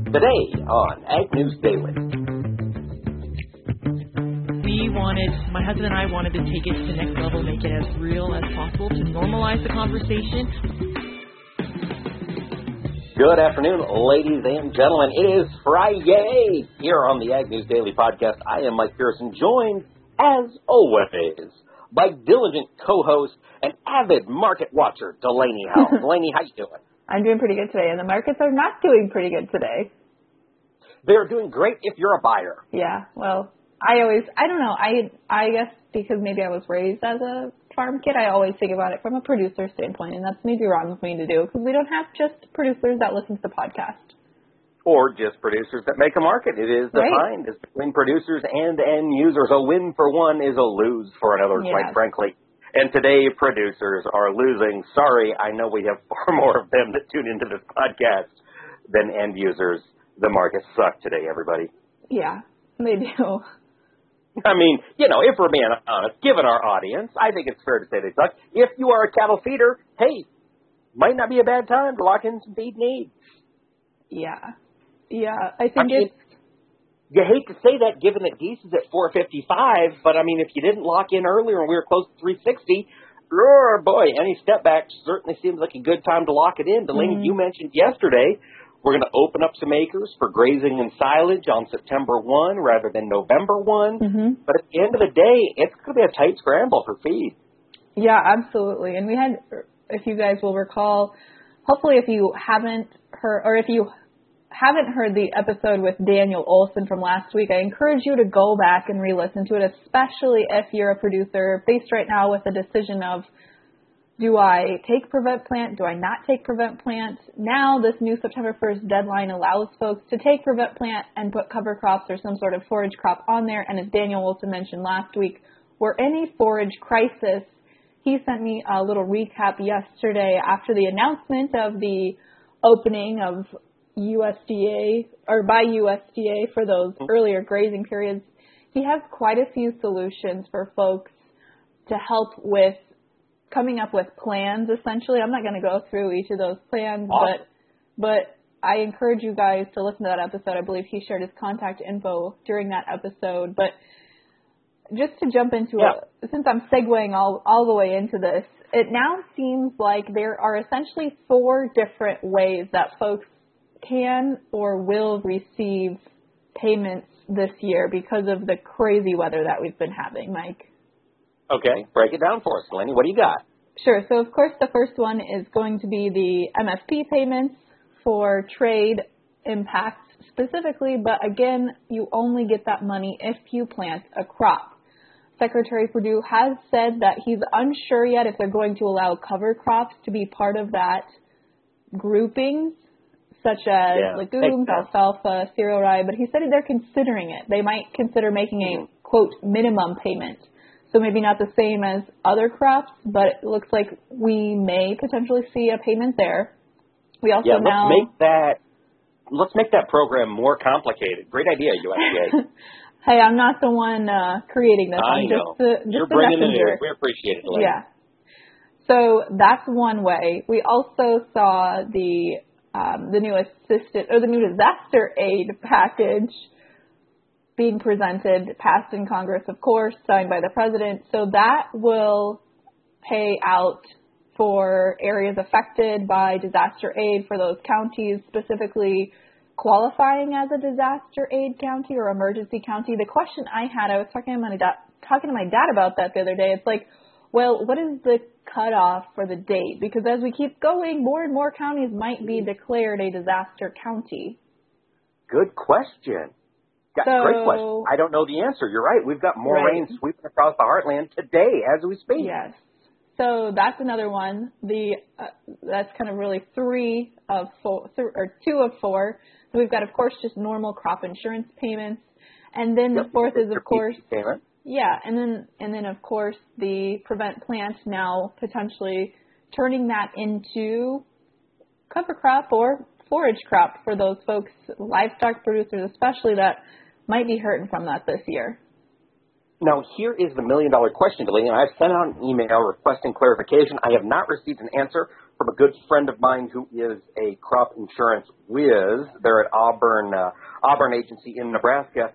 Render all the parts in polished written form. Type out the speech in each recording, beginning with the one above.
Today on Ag News Daily. My husband and I wanted to take it to the next level, make it as real as possible to normalize the conversation. Good afternoon, ladies and gentlemen. It is Friday here on the Ag News Daily podcast. I am Mike Pearson, joined, as always, by diligent co-host and avid market watcher, Delaney Howell. Delaney, how you doing? I'm doing pretty good today, and the markets are not doing pretty good today. They're doing great if you're a buyer. Yeah, well, I don't know, I guess because maybe I was raised as a farm kid, I always think about it from a producer standpoint, and that's maybe wrong of me to do, because we don't have just producers that listen to the podcast. Or just producers that make a market. It is defined as between producers and end users. A win for one is a lose for another, quite frankly. And today, producers are losing. Sorry, I know we have far more of them that tune into this podcast than end users. The markets suck today, everybody. Yeah, they do. I mean, if we're being honest, given our audience, I think it's fair to say they suck. If you are a cattle feeder, hey, might not be a bad time to lock in some feed needs. Yeah, I think it's... You hate to say that given that geese is at $4.55, but, if you didn't lock in earlier and we were close to $3.60, oh, boy, any step back certainly seems like a good time to lock it in. Delaney, you mentioned yesterday we're going to open up some acres for grazing and silage on September 1 rather than November 1. But at the end of the day, it's going to be a tight scramble for feed. Yeah, absolutely. And we had, if you guys will recall, hopefully if you haven't heard the episode with Daniel Olson from last week, I encourage you to go back and re-listen to it, especially if you're a producer faced right now with a decision of, do I take Prevent Plant? Do I not take Prevent Plant? Now, this new September 1st deadline allows folks to take Prevent Plant and put cover crops or some sort of forage crop on there. And as Daniel also mentioned last week, we're in a forage crisis. He sent me a little recap yesterday after the announcement of the opening of USDA or by USDA for those earlier grazing periods. He has quite a few solutions for folks to help with coming up with plans, essentially. I'm not going to go through each of those plans, but I encourage you guys to listen to that episode. I believe he shared his contact info during that episode. But just to jump into it, since I'm segueing all the way into this, it now seems like there are essentially 4 different ways that folks can or will receive payments this year because of the crazy weather that we've been having, Mike. Okay, break it down for us, Delaney. What do you got? Sure. So, of course, the first one is going to be the MSP payments for trade impacts specifically, but again, you only get that money if you plant a crop. Secretary Perdue has said that he's unsure yet if they're going to allow cover crops to be part of that grouping, such as legumes, alfalfa, cereal rye, but he said they're considering it. They might consider making a, quote, minimum payment. So maybe not the same as other crops, but it looks like we may potentially see a payment there. We also let's make that program more complicated. Great idea, USDA. Hey, I'm not the one creating this. I know. You're bringing it in. We appreciate it. Later. Yeah. So that's one way. We also saw the new disaster aid package being presented, passed in Congress, of course, signed by the president. So that will pay out for areas affected by disaster aid for those counties specifically qualifying as a disaster aid county or emergency county. The question I had, I was talking to my dad about that the other day. It's like, well, what is the cutoff for the date? Because as we keep going, more and more counties might be declared a disaster county. Good question. Great question. I don't know the answer. You're right. We've got more rain sweeping across the heartland today as we speak. Yes. So that's another one. That's kind of really 2 of 4. So we've got, of course, just normal crop insurance payments. And then the fourth is, of course, and then of course the Prevent Plant now potentially turning that into cover crop or forage crop for those folks, livestock producers especially, that might be hurting from that this year. Now, here is the million-dollar question, Delaney. I've sent out an email requesting clarification. I have not received an answer from a good friend of mine who is a crop insurance whiz. They're at Auburn Agency in Nebraska.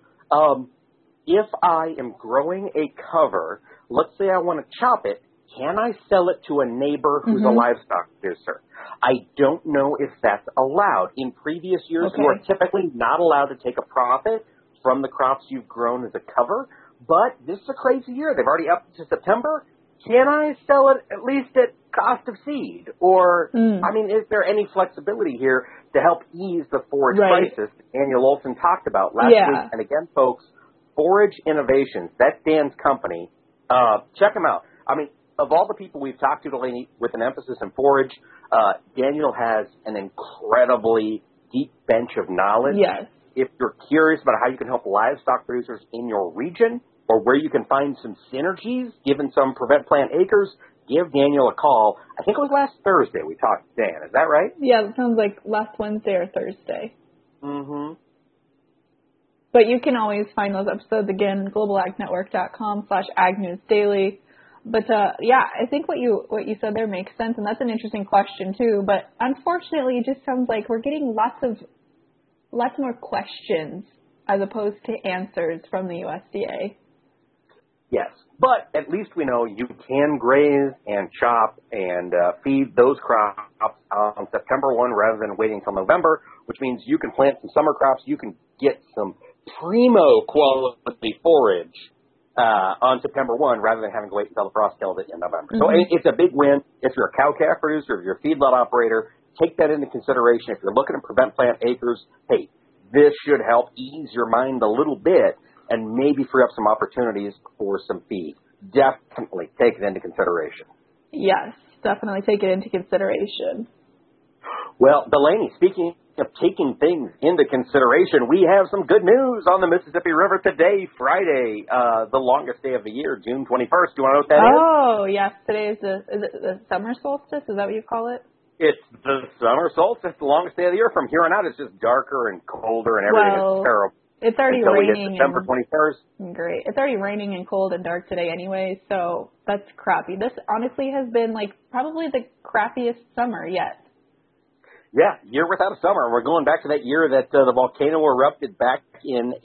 If I am growing a cover, let's say I want to chop it, can I sell it to a neighbor who's a livestock producer? I don't know if that's allowed. In previous years, you are typically not allowed to take a profit from the crops you've grown as a cover, but this is a crazy year. They've already upped to September. Can I sell it at least at cost of seed? Or, I mean, is there any flexibility here to help ease the forage crisis Daniel Olson talked about last week? And again, folks, Forage Innovations, that's Dan's company. Check them out. I mean, of all the people we've talked to, Delaney, with an emphasis in forage, Daniel has an incredibly deep bench of knowledge. Yes. If you're curious about how you can help livestock producers in your region or where you can find some synergies, given some prevent plant acres, give Daniel a call. I think it was last Thursday we talked to Dan. Is that right? Yeah, it sounds like last Wednesday or Thursday. Mm-hmm. But you can always find those episodes again, globalagnetwork.com/agnewsdaily. But yeah, I think what you said there makes sense, and that's an interesting question too. But unfortunately, it just sounds like we're getting lots more questions as opposed to answers from the USDA. Yes, but at least we know you can graze and chop and feed those crops on September 1 rather than waiting until November, which means you can plant some summer crops. You can get some primo quality forage on September 1 rather than having to wait until the frost kills it in November. So it's a big win. If you're a cow-calf producer, if you're a feedlot operator, take that into consideration. If you're looking to prevent plant acres, hey, this should help ease your mind a little bit and maybe free up some opportunities for some feed. Definitely take it into consideration. Yes, definitely take it into consideration. Well, Delaney, speaking of taking things into consideration, we have some good news on the Mississippi River today, Friday, the longest day of the year, June 21st. Do you want to know what that is? Oh, yes. Today is the summer solstice? Is that what you call it? It's the summer solstice, the longest day of the year. From here on out, it's just darker and colder and everything is terrible. It's already until raining. We get September 21st. Great. It's already raining and cold and dark today anyway, so that's crappy. This honestly has been like probably the crappiest summer yet. Yeah, year without a summer. We're going back to that year that the volcano erupted back in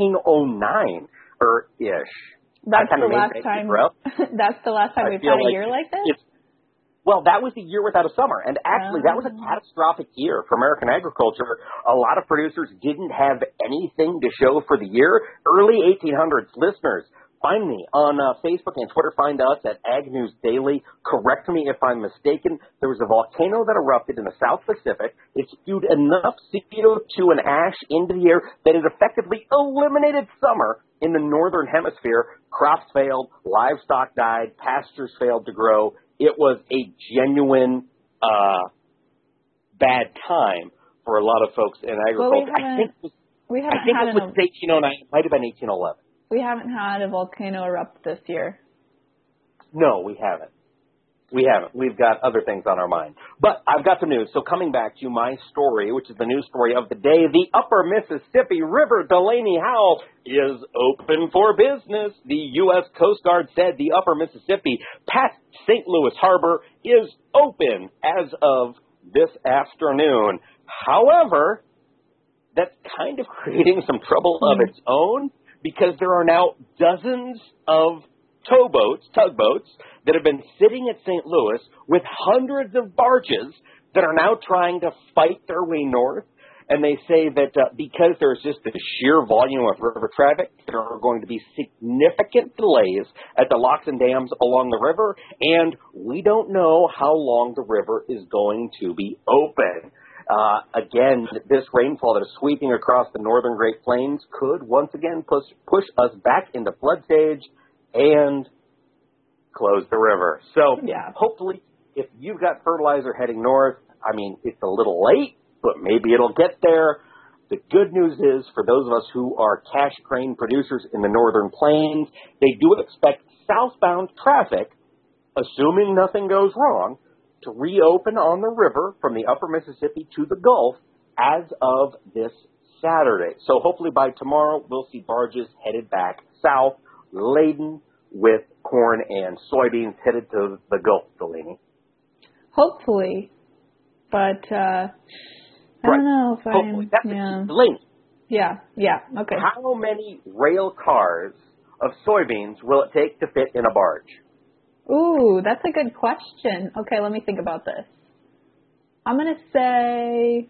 1809 or ish. That's the last time. That's the last time we've had a year like this. Well, that was the year without a summer, and actually that was a catastrophic year for American agriculture. A lot of producers didn't have anything to show for the year. Early 1800s, listeners, find me on Facebook and Twitter. Find us at Ag News Daily. Correct me if I'm mistaken. There was a volcano that erupted in the South Pacific. It spewed enough CO2 and ash into the air that it effectively eliminated summer in the northern hemisphere. Crops failed, livestock died, pastures failed to grow. It was a genuine bad time for a lot of folks in agriculture. Well, I think it was 1809. It might have been 1811. We haven't had a volcano erupt this year. No, we haven't. We've got other things on our mind. But I've got some news. So coming back to my story, which is the news story of the day, the Upper Mississippi River, Delaney Howell, is open for business. The U.S. Coast Guard said the Upper Mississippi past St. Louis Harbor is open as of this afternoon. However, that's kind of creating some trouble of its own because there are now dozens of tugboats, that have been sitting at St. Louis with hundreds of barges that are now trying to fight their way north. And they say that because there's just the sheer volume of river traffic, there are going to be significant delays at the locks and dams along the river, and we don't know how long the river is going to be open. Again, this rainfall that is sweeping across the northern Great Plains could once again push us back into flood stage and close the river. So hopefully, if you've got fertilizer heading north, I mean, it's a little late, but maybe it'll get there. The good news is, for those of us who are cash crane producers in the northern plains, they do expect southbound traffic, assuming nothing goes wrong, to reopen on the river from the upper Mississippi to the Gulf as of this Saturday. So hopefully by tomorrow, we'll see barges headed back south, laden with corn and soybeans headed to the Gulf, Delaney. Hopefully. But I don't know if Hopefully. That's yeah. the link. Yeah, okay. How many rail cars of soybeans will it take to fit in a barge? Ooh, that's a good question. Okay, let me think about this. I'm going to say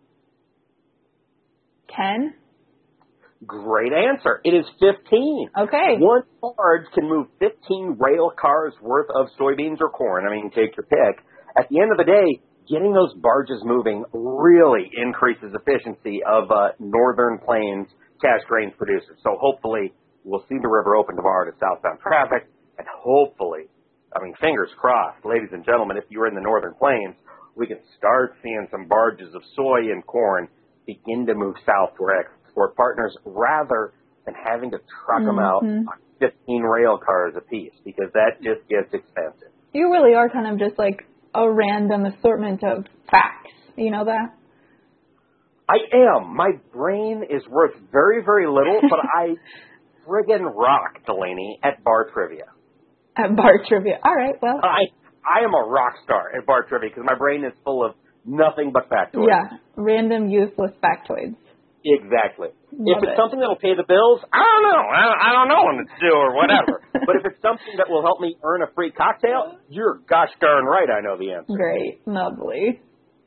10. Great answer. It is 15. Okay. One barge can move 15 rail cars worth of soybeans or corn. I mean, take your pick. At the end of the day, getting those barges moving really increases efficiency of Northern Plains cash grains producers. So hopefully we'll see the river open tomorrow to southbound traffic, and hopefully, I mean, fingers crossed, ladies and gentlemen, if you're in the Northern Plains, we can start seeing some barges of soy and corn begin to move south to our export partners rather than having to truck them out on 15 rail cars apiece, because that just gets expensive. You really are kind of just like a random assortment of facts. You know that? I am. My brain is worth very, very little, but I friggin' rock, Delaney, at bar trivia. At bar trivia. All right, well. I am a rock star at bar trivia because my brain is full of nothing but factoids. Yeah, random, useless factoids. Exactly. Love if it's it. something that will pay the bills, I don't know. I don't know what to do or whatever. But if it's something that will help me earn a free cocktail, you're gosh darn right I know the answer. Great. Lovely.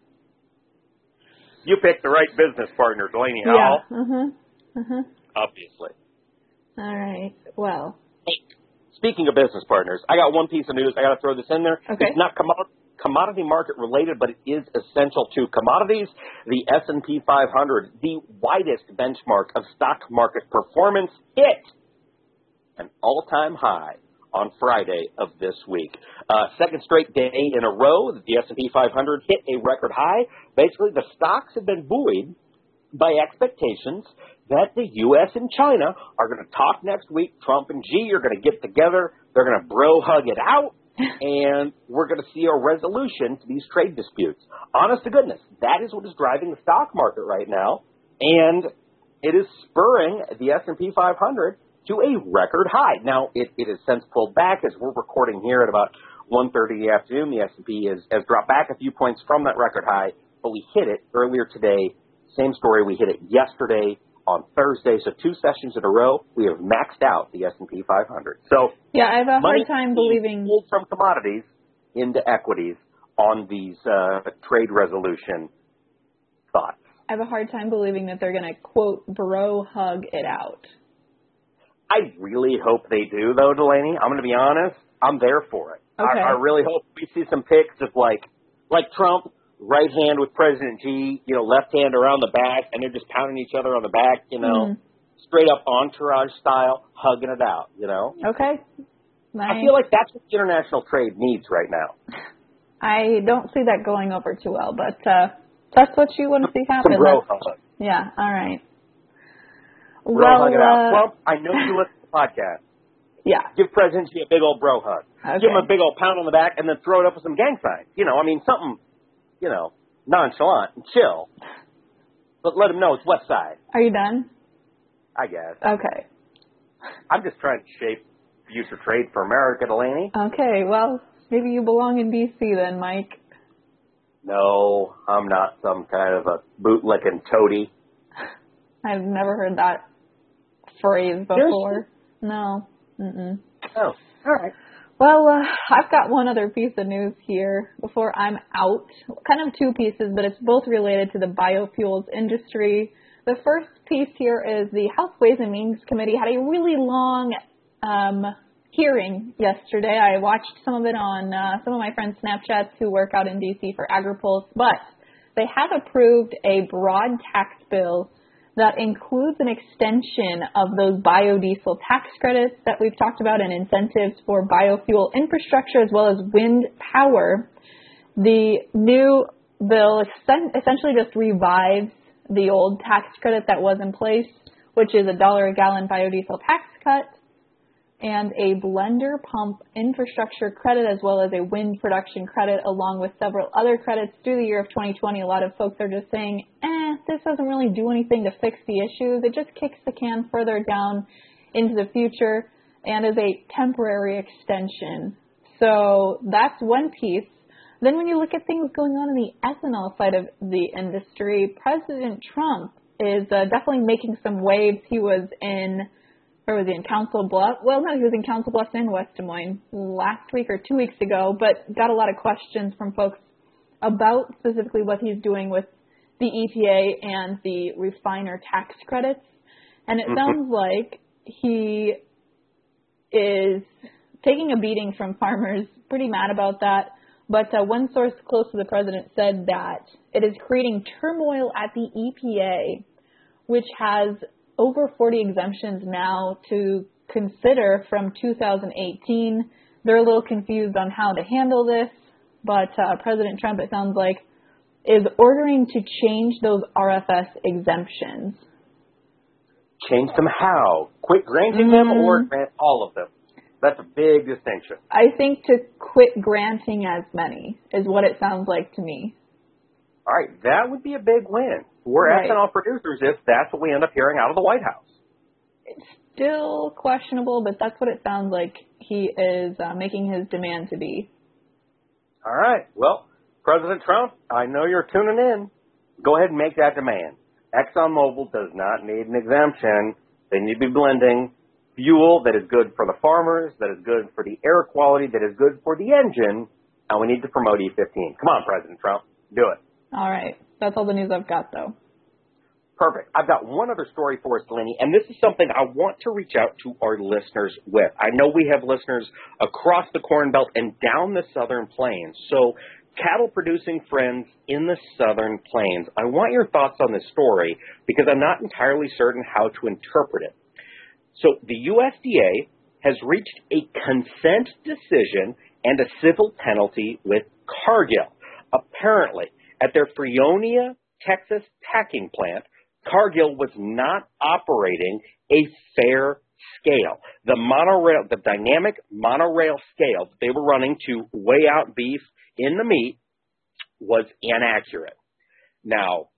You picked the right business partner, Delaney Yeah. Howell. Obviously. All right. Well. Speaking of business partners, I got one piece of news. I got to throw this in there. Okay. It's not commodity market related, but it is essential to commodities. The S&P 500, the widest benchmark of stock market performance, hit an all-time high on Friday of this week. Second straight day in a row that the S&P 500 hit a record high. Basically, the stocks have been buoyed by expectations that the U.S. and China are going to talk next week. Trump and Xi are going to get together. They're going to bro-hug it out, and we're going to see a resolution to these trade disputes. Honest to goodness, that is what is driving the stock market right now, and it is spurring the S&P 500 to a record high. Now, it has since pulled back as we're recording here at about 1:30 in the afternoon. The S&P has dropped back a few points from that record high, but we hit it earlier today. Same story, we hit it yesterday on Thursday, so 2 sessions in a row, we have maxed out the S&P 500. So yeah, I have a hard time believing pulled from commodities into equities on these trade resolution thoughts. I have a hard time believing that they're going to quote bro hug it out. I really hope they do, though, Delaney. I'm going to be honest. I'm there for it. Okay. I really hope we see some pics of like Trump. Right hand with President Xi, left hand around the back, and they're just pounding each other on the back, straight up entourage style, hugging it out, Okay. Nice. I feel like that's what international trade needs right now. I don't see that going over too well, but that's what you want to see happen. Some bro hug. Yeah, all right. Bro hug it out. Trump, I know you listen to the podcast. Yeah. Give President Xi a big old bro hug. Okay. Give him a big old pound on the back, and then throw it up with some gang signs. Something... nonchalant and chill. But let him know it's West Side. Are you done? I guess. Okay. I'm just trying to shape future trade for America, Delaney. Okay, well, maybe you belong in D.C. then, Mike. No, I'm not some kind of a bootlicking toady. I've never heard that phrase before. No. Mm-mm. Oh, all right. Well, I've got one other piece of news here before I'm out. Kind of two pieces, but it's both related to the biofuels industry. The first piece here is the House Ways and Means Committee had a really long hearing yesterday. I watched some of it on some of my friends' Snapchats who work out in D.C. for AgriPulse, but they have approved a broad tax bill that includes an extension of those biodiesel tax credits that we've talked about and incentives for biofuel infrastructure as well as wind power. The new bill essentially just revives the old tax credit that was in place, which is $1 a gallon biodiesel tax cut and a blender pump infrastructure credit as well as a wind production credit along with several other credits through the year of 2020. A lot of folks are just saying, this doesn't really do anything to fix the issues. It just kicks the can further down into the future and is a temporary extension. So that's one piece. Then when you look at things going on in the ethanol side of the industry, President Trump is definitely making some waves. He was in Council Bluffs? Well, no, he was in Council Bluffs and West Des Moines last week or 2 weeks ago, but got a lot of questions from folks about specifically what he's doing with the EPA and the refiner tax credits. And it sounds like he is taking a beating from farmers, pretty mad about that. But one source close to the president said that it is creating turmoil at the EPA, which has over 40 exemptions now to consider from 2018. They're a little confused on how to handle this, but President Trump, it sounds like, is ordering to change those RFS exemptions. Change them how? Quit granting them or grant all of them? That's a big distinction. I think to quit granting as many is what it sounds like to me. All right, that would be a big win. We're ethanol producers if that's what we end up hearing out of the White House. It's still questionable, but that's what it sounds like he is making his demand to be. All right. Well, President Trump, I know you're tuning in. Go ahead and make that demand. ExxonMobil does not need an exemption. They need to be blending fuel that is good for the farmers, that is good for the air quality, that is good for the engine, and we need to promote E15. Come on, President Trump. Do it. All right. That's all the news I've got, though. Perfect. I've got one other story for us, Delaney, and this is something I want to reach out to our listeners with. I know we have listeners across the Corn Belt and down the Southern Plains. So, cattle-producing friends in the Southern Plains, I want your thoughts on this story because I'm not entirely certain how to interpret it. So, the USDA has reached a consent decision and a civil penalty with Cargill. Apparently, at their Freonia, Texas packing plant, Cargill was not operating a fair scale. The dynamic monorail scale that they were running to weigh out beef in the meat was inaccurate. Now,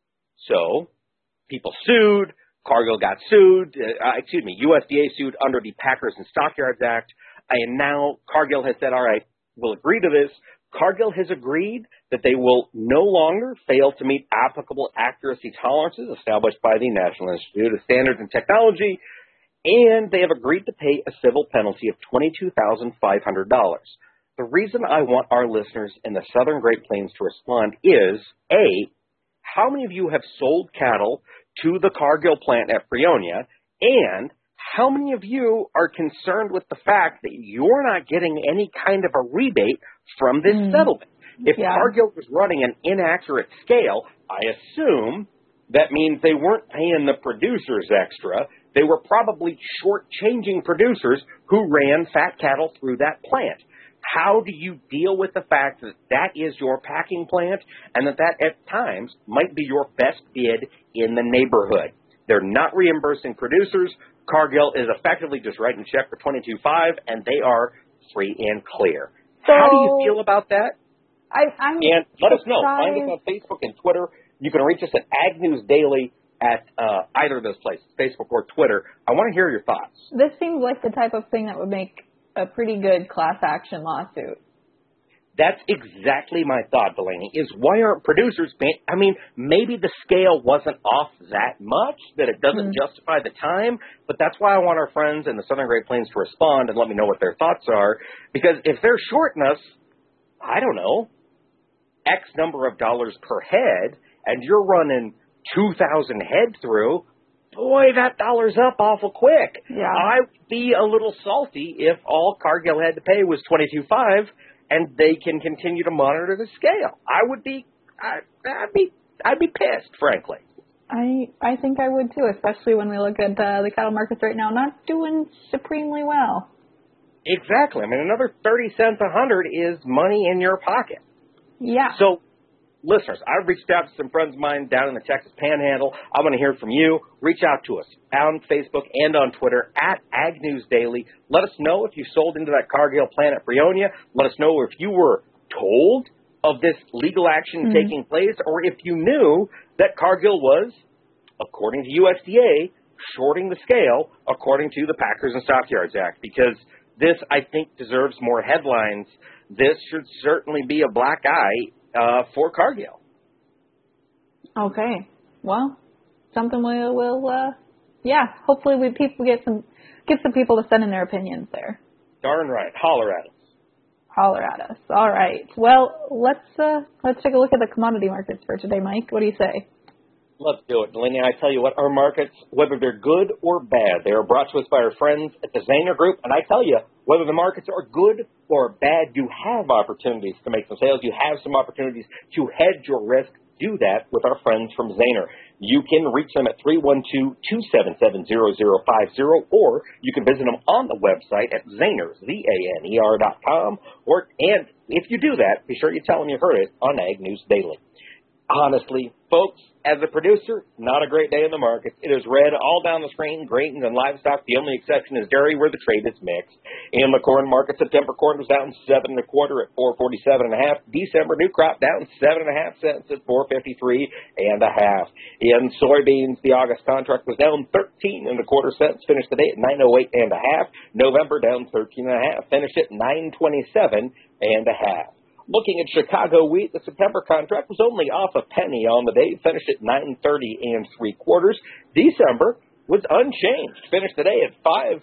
so people sued, Cargill got sued, USDA sued under the Packers and Stockyards Act, and now Cargill has said, all right, we'll agree to this. Cargill has agreed that they will no longer fail to meet applicable accuracy tolerances established by the National Institute of Standards and Technology, and they have agreed to pay a civil penalty of $22,500. The reason I want our listeners in the Southern Great Plains to respond is, A, how many of you have sold cattle to the Cargill plant at Freonia, and how many of you are concerned with the fact that you're not getting any kind of a rebate from this settlement? If Cargill was running an inaccurate scale, I assume that means they weren't paying the producers extra. They were probably shortchanging producers who ran fat cattle through that plant. How do you deal with the fact that that is your packing plant and that at times might be your best bid in the neighborhood? They're not reimbursing producers. Cargill is effectively just writing a check for $22,500, and they are free and clear. So, how do you feel about that? I'm and let us know. Find us on Facebook and Twitter. You can reach us at Ag News Daily at either of those places, Facebook or Twitter. I want to hear your thoughts. This seems like the type of thing that would make a pretty good class action lawsuit. That's exactly my thought, Delaney, is why aren't producers paying? I mean, maybe the scale wasn't off that much, that it doesn't justify the time, but that's why I want our friends in the Southern Great Plains to respond and let me know what their thoughts are, because if they're shorting us, I don't know, X number of dollars per head, and you're running 2,000 head through, boy, that dollar's up awful quick. Yeah. I'd be a little salty if all Cargill had to pay was $22,500, and they can continue to monitor the scale. I'd be pissed, frankly. I think I would too, especially when we look at the cattle markets right now, not doing supremely well. Exactly. I mean, another 30 cents a hundred is money in your pocket. Yeah. So, listeners, I've reached out to some friends of mine down in the Texas Panhandle. I want to hear from you. Reach out to us on Facebook and on Twitter at Ag News Daily. Let us know if you sold into that Cargill plant at Freonia. Let us know if you were told of this legal action taking place, or if you knew that Cargill was, according to USDA, shorting the scale according to the Packers and Stockyards Act. Because This, I think, deserves more headlines. This should certainly be a black eye for Cargill. Okay. Well, something we'll hopefully people get some people to send in their opinions there. Darn right. Holler at us. Holler at us. All right. Well, let's take a look at the commodity markets for today, Mike. What do you say? Let's do it. Delaney, I tell you what, our markets, whether they're good or bad, they are brought to us by our friends at the Zaner Group. And I tell you, whether the markets are good or bad, you have opportunities to make some sales. You have some opportunities to hedge your risk. Do that with our friends from Zaner. You can reach them at 312-277-0050, or you can visit them on the website at Zaner, ZANER.com. And if you do that, be sure you tell them you heard it on Ag News Daily. Honestly, folks, as a producer, not a great day in the market. It is red all down the screen, grains and livestock. The only exception is dairy, where the trade is mixed. In the corn market, September corn was down 7 1/4 at 447.5. December new crop down 7.5 cents at 453.5. In soybeans, the August contract was down 13 1/4 cents, finished the day at 908.5. November down 13.5, finished at 927.5. Looking at Chicago wheat, the September contract was only off a penny on the day, finished at 930 3/4. December was unchanged, finished the day at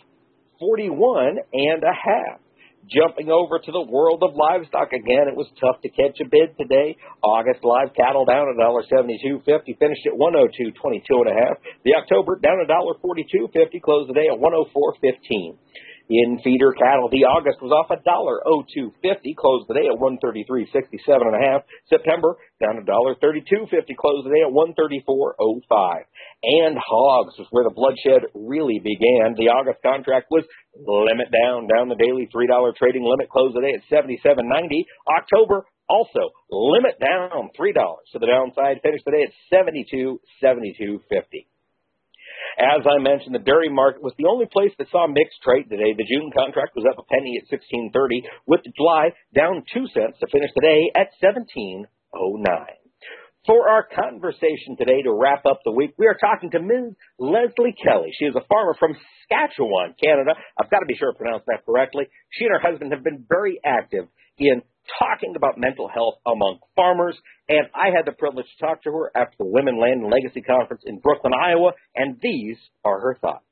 541.5. Jumping over to the world of livestock again, it was tough to catch a bid today. August live cattle down $1.7250, finished at 102.22.5. The October down $1.4250, closed the day at 104.15. In feeder cattle, the August was off $1.0250, closed the day at 133.67.5. September down $1.3250, closed the day at 134.05. And hogs was where the bloodshed really began. The August contract was limit down the daily $3 trading limit, closed the day at 77.90. October also limit down $3 to the downside, finished the day at 72.50. As I mentioned, the dairy market was the only place that saw mixed trade today. The June contract was up a penny at 16.30, with the July down 2 cents to finish the day at 17.09. For our conversation today to wrap up the week, we are talking to Ms. Leslie Kelly. She is a farmer from Saskatchewan, Canada. I've got to be sure to pronounce that correctly. She and her husband have been very active in talking about mental health among farmers, and I had the privilege to talk to her after the Women, Land, and Legacy Conference in Brooklyn, Iowa, and these are her thoughts.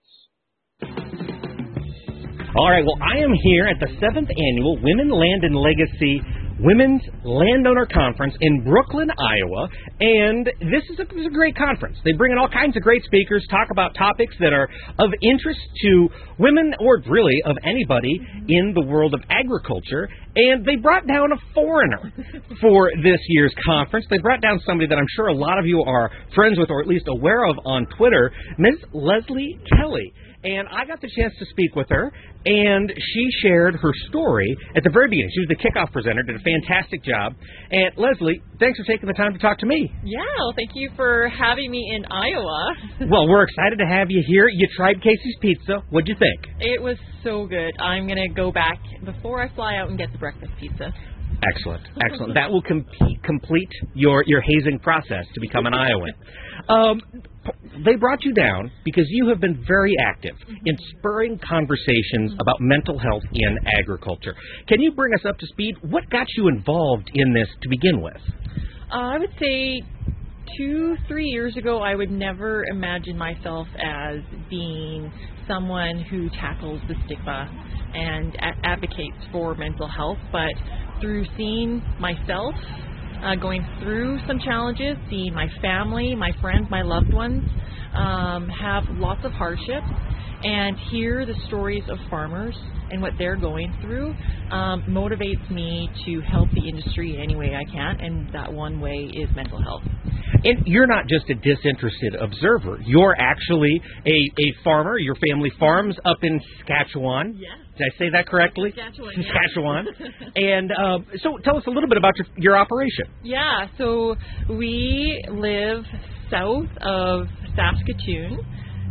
All right, well, I am here at the 7th Annual Women, Land, and Legacy Women's Landowner Conference in Brooklyn, Iowa, and this is a great conference. They bring in all kinds of great speakers, talk about topics that are of interest to women or really of anybody in the world of agriculture, and they brought down a foreigner for this year's conference. They brought down somebody that I'm sure a lot of you are friends with or at least aware of on Twitter, Ms. Leslie Kelly. And I got the chance to speak with her, and she shared her story at the very beginning. She was the kickoff presenter, did a fantastic job. And Leslie, thanks for taking the time to talk to me. Yeah, well, thank you for having me in Iowa. Well, we're excited to have you here. You tried Casey's Pizza. What'd you think? It was so good. I'm going to go back before I fly out and get the breakfast pizza. Excellent, excellent. That will complete your hazing process to become an Iowan. They brought you down because you have been very active in spurring conversations about mental health in agriculture. Can you bring us up to speed? What got you involved in this to begin with? I would say 2-3 years ago, I would never imagine myself as being someone who tackles the stigma and advocates for mental health, but through seeing myself going through some challenges, seeing my family, my friends, my loved ones have lots of hardships, and hear the stories of farmers and what they're going through motivates me to help the industry any way I can, and that one way is mental health. And you're not just a disinterested observer. You're actually a farmer. Your family farms up in Saskatchewan. Yes. Did I say that correctly? Saskatchewan. And so tell us a little bit about your operation. Yeah, so we live south of Saskatoon,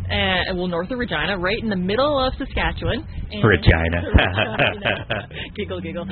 north of Regina, right in the middle of Saskatchewan. Regina. Giggle, giggle.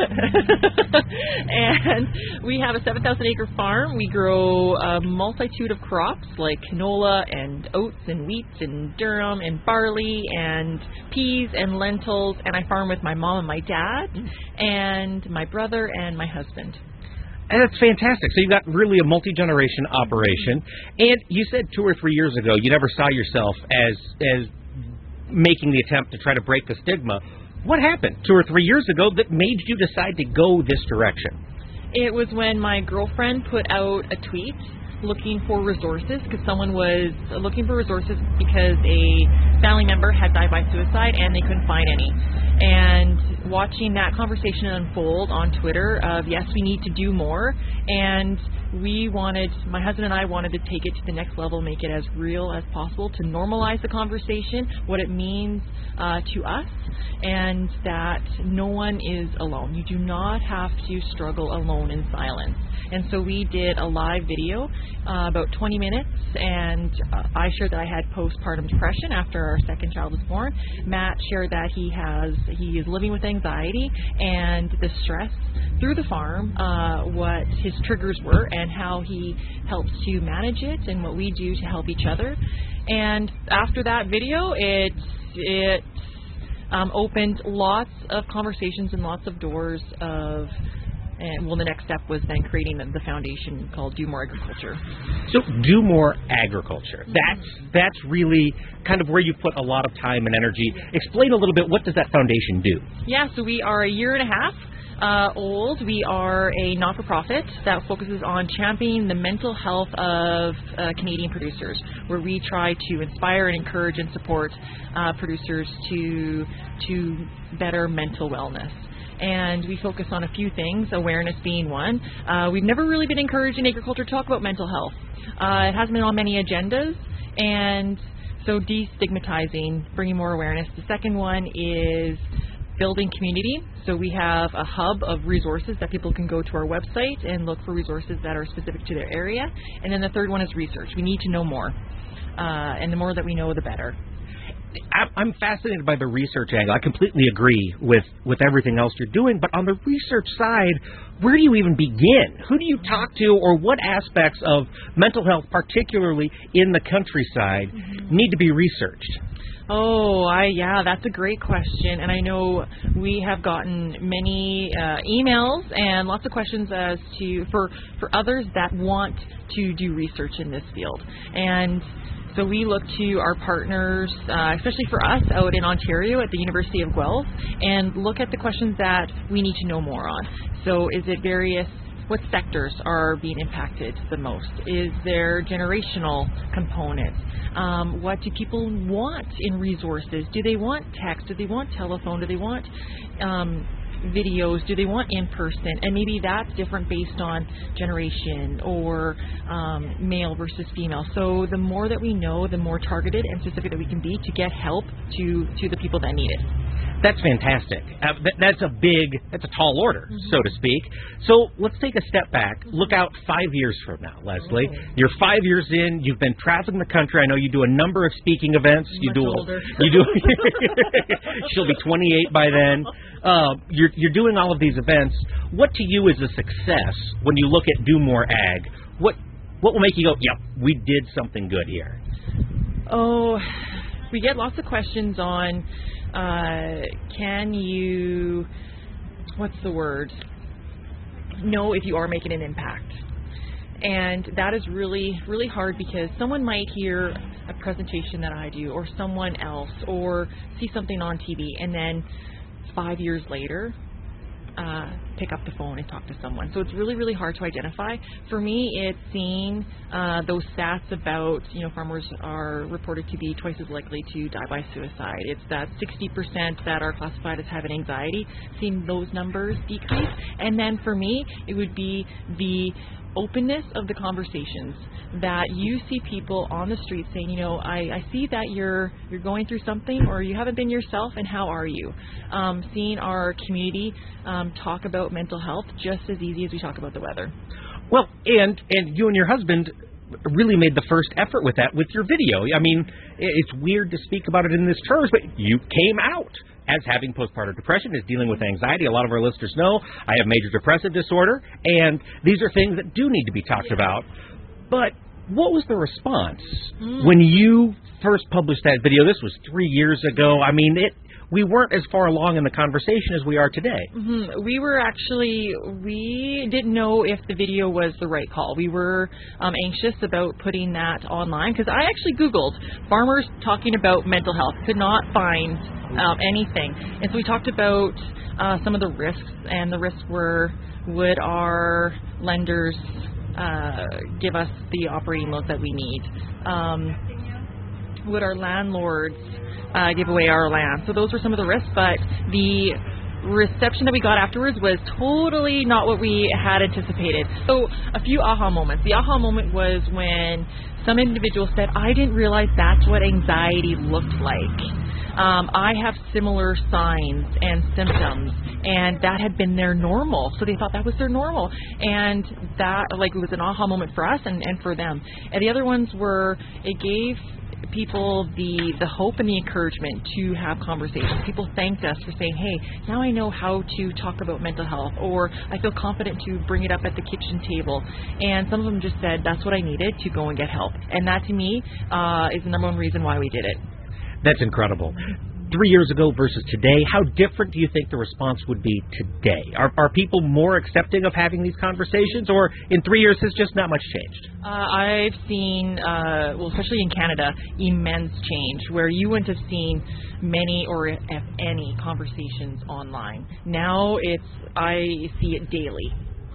And we have a 7,000-acre farm. We grow a multitude of crops like canola and oats and wheat and durum and barley and peas and lentils. And I farm with my mom and my dad and my brother and my husband. And that's fantastic. So you've got really a multi-generation operation. And you said 2 or 3 years ago you never saw yourself as making the attempt to try to break the stigma. What happened 2 or 3 years ago that made you decide to go this direction? It was when my girlfriend put out a tweet looking for resources, because someone was looking for resources because a family member had died by suicide and they couldn't find any. And watching that conversation unfold on Twitter of, yes, we need to do more, and my husband and I wanted to take it to the next level, make it as real as possible, to normalize the conversation, what it means to us, and that no one is alone. You do not have to struggle alone in silence. And so we did a live video, about 20 minutes, and I shared that I had postpartum depression after our second child was born. Matt shared that he is living with anxiety and the stress through the farm, what his triggers were and how he helps to manage it and what we do to help each other. And after that video, it opened lots of conversations and lots of doors of. And the next step was then creating the foundation called Do More Agriculture. So Do More Agriculture. That's really kind of where you put a lot of time and energy. Explain a little bit, what does that foundation do? Yeah, so we are a year and a half old. We are a not-for-profit that focuses on championing the mental health of Canadian producers, where we try to inspire and encourage and support producers to better mental wellness. And we focus on a few things, awareness being one. We've never really been encouraged in agriculture to talk about mental health. It hasn't been on many agendas, and so destigmatizing, bringing more awareness. The second one is building community. So we have a hub of resources that people can go to our website and look for resources that are specific to their area. And then the third one is research. We need to know more, and the more that we know, the better. I'm fascinated by the research angle. I completely agree with everything else you're doing, but on the research side, where do you even begin? Who do you talk to, or what aspects of mental health, particularly in the countryside, need to be researched? Yeah, that's a great question, and I know we have gotten many emails and lots of questions as to for others that want to do research in this field. And so we look to our partners, especially for us out in Ontario at the University of Guelph, and look at the questions that we need to know more on. So is it what sectors are being impacted the most? Is there generational components? What do people want in resources? Do they want text? Do they want telephone? Do they want videos? Do they want in person? And maybe that's different based on generation or male versus female. So the more that we know, the more targeted and specific that we can be to get help to the people that need it. That's fantastic. That's a tall order, so to speak. So let's take a step back. Look out 5 years from now, Leslie. You're 5 years in. You've been traveling the country. I know you do a number of speaking events. Older. She'll be 28 by then. You're doing all of these events. What to you is a success when you look at Do More Ag? What will make you go, yep, we did something good here? We get lots of questions on can you, know if you are making an impact. And that is really, really hard, because someone might hear a presentation that I do or someone else, or see something on TV, and then 5 years later pick up the phone and talk to someone. So it's really, really hard to identify. For me, it's seeing those stats about, farmers are reported to be twice as likely to die by suicide. It's that 60% that are classified as having anxiety, seeing those numbers decrease. And then for me, it would be the openness of the conversations, that you see people on the street saying, I see that you're going through something, or you haven't been yourself, and how are you? Seeing our community talk about mental health just as easy as we talk about the weather. Well, and you and your husband really made the first effort with that with your video. I mean, it's weird to speak about it in this terms, but you came out as having postpartum depression, as dealing with anxiety. A lot of our listeners know I have major depressive disorder, and these are things that do need to be talked about. But what was the response when you first published that video? This was 3 years ago. I mean, we weren't as far along in the conversation as we are today. We didn't know if the video was the right call. We were anxious about putting that online because I actually Googled farmers talking about mental health, could not find anything. And so we talked about some of the risks, and the risks were, would our lenders give us the operating loans that we need? Would our landlords give away our land? So those were some of the risks, but the reception that we got afterwards was totally not what we had anticipated. So a few aha moments. The aha moment was when some individuals said, I didn't realize that's what anxiety looked like. I have similar signs and symptoms, and that had been their normal. So they thought that was their normal. And that, like, it was an aha moment for us and for them. And the other ones were, it gave people the hope and the encouragement to have conversations. People thanked us for saying, hey, now I know how to talk about mental health, or I feel confident to bring it up at the kitchen table. And some of them just said, that's what I needed to go and get help. And that, to me, is the number one reason why we did it. That's incredible. 3 years ago versus today, how different do you think the response would be today? Are people more accepting of having these conversations, or in 3 years has just not much changed? I've seen, well, especially in Canada, immense change, where you wouldn't have seen many or if any conversations online. Now I see it daily.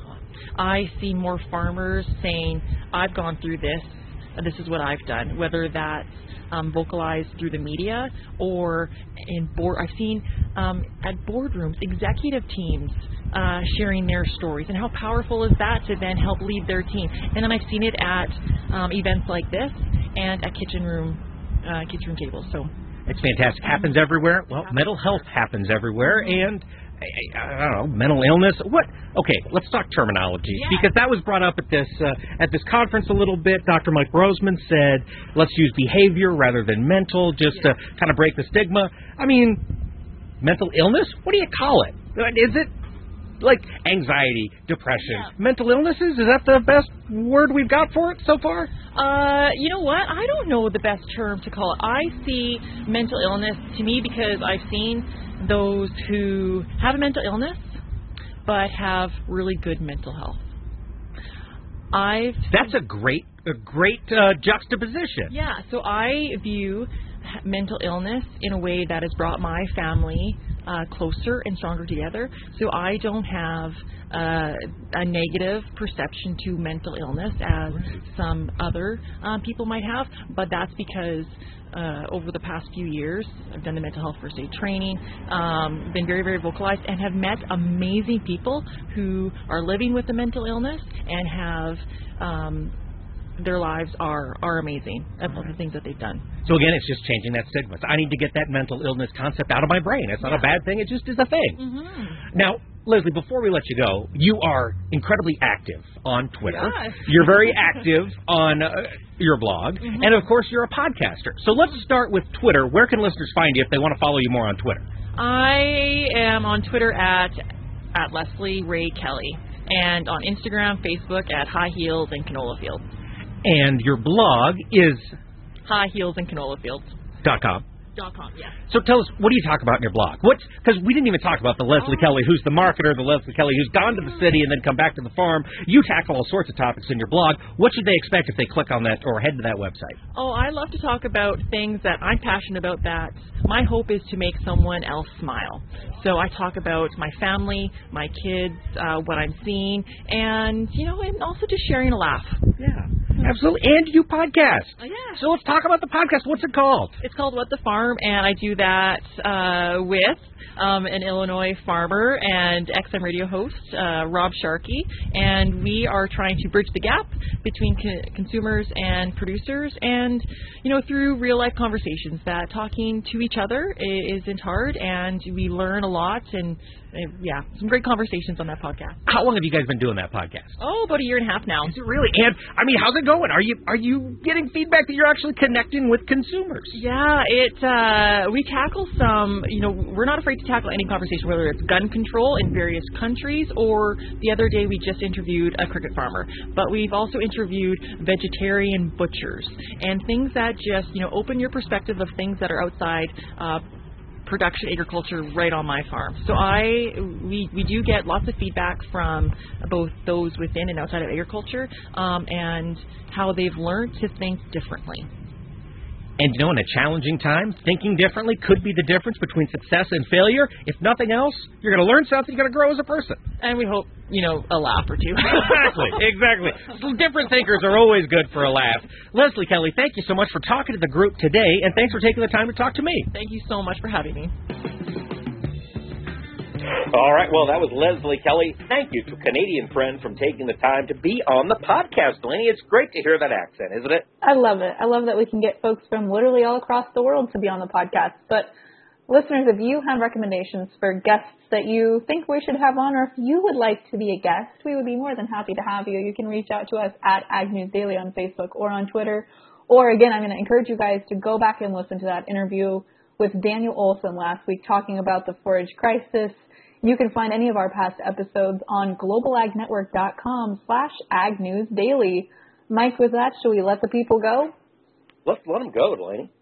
I see more farmers saying, I've gone through this is what I've done, whether that's vocalized through the media or in board. I've seen at boardrooms, executive teams sharing their stories, and how powerful is that to then help lead their team. And then I've seen it at events like this and at kitchen room tables. So it's fantastic. Happens everywhere. Well, mental health happens everywhere, and I don't know, mental illness. What? Okay, let's talk terminology, because that was brought up at this conference a little bit. Dr. Mike Roseman said, let's use behavior rather than mental, just to kind of break the stigma. I mean, mental illness? What do you call it? Is it like anxiety, depression, mental illnesses? Is that the best word we've got for it so far? You know what? I don't know the best term to call it. I see mental illness, to me, because I've seen those who have a mental illness but have really good mental health. That's a great juxtaposition. Yeah, so I view mental illness in a way that has brought my family closer and stronger together. So I don't have a negative perception to mental illness as some other people might have, but that's because over the past few years, I've done the mental health first aid training, been very, very vocalized, and have met amazing people who are living with a mental illness and have their lives are amazing of the things that they've done. So again, it's just changing that stigma. So I need to get that mental illness concept out of my brain. It's not a bad thing. It just is a thing. Mm-hmm. Now, Leslie, before we let you go, you are incredibly active on Twitter. Yes. You're very active on your blog. Mm-hmm. And, of course, you're a podcaster. So let's start with Twitter. Where can listeners find you if they want to follow you more on Twitter? I am on Twitter at Leslie Ray Kelly, and on Instagram, Facebook at High Heels and Canola Fields. And your blog is highheelsandcanolafields.com. Yeah. So tell us, what do you talk about in your blog? Because we didn't even talk about the Leslie Kelly who's the marketer, the Leslie Kelly who's gone to the city and then come back to the farm. You tackle all sorts of topics in your blog. What should they expect if they click on that or head to that website? Oh, I love to talk about things that I'm passionate about, that my hope is to make someone else smile. So I talk about my family, my kids, what I'm seeing, and, and also just sharing a laugh. Yeah. Absolutely. And you podcast. Oh, yeah. So let's talk about the podcast. What's it called? It's called What the Farm, and I do that with an Illinois farmer and XM radio host, Rob Sharkey, and we are trying to bridge the gap between consumers and producers, and through real life conversations, that talking to each other isn't hard, and we learn a lot, and some great conversations on that podcast. How long have you guys been doing that podcast? Oh, about a year and a half now. Is it really? And how's it going? Are you getting feedback that you're actually connecting with consumers? Yeah, we tackle some. We're not afraid to tackle any conversation, whether it's gun control in various countries, or the other day we just interviewed a cricket farmer. But we've also interviewed vegetarian butchers and things that just open your perspective of things that are outside production agriculture right on my farm. So we do get lots of feedback from both those within and outside of agriculture, and how they've learned to think differently. And in a challenging time, thinking differently could be the difference between success and failure. If nothing else, you're going to learn something, you're going to grow as a person. And we hope, a laugh or two. Exactly. Some different thinkers are always good for a laugh. Leslie Kelly, thank you so much for talking to the group today, and thanks for taking the time to talk to me. Thank you so much for having me. All right, well, that was Leslie Kelly. Thank you to Canadian friend from taking the time to be on the podcast, Delaney. It's great to hear that accent, isn't it? I love it. I love that we can get folks from literally all across the world to be on the podcast. But listeners, if you have recommendations for guests that you think we should have on, or if you would like to be a guest, we would be more than happy to have you. You can reach out to us at Ag News Daily on Facebook or on Twitter. Or again, I'm going to encourage you guys to go back and listen to that interview with Daniel Olson last week talking about the forage crisis. You can find any of our past episodes on globalagnetwork.com/agnewsdaily. Mike, with that, should we let the people go? Let's let them go, Delaney.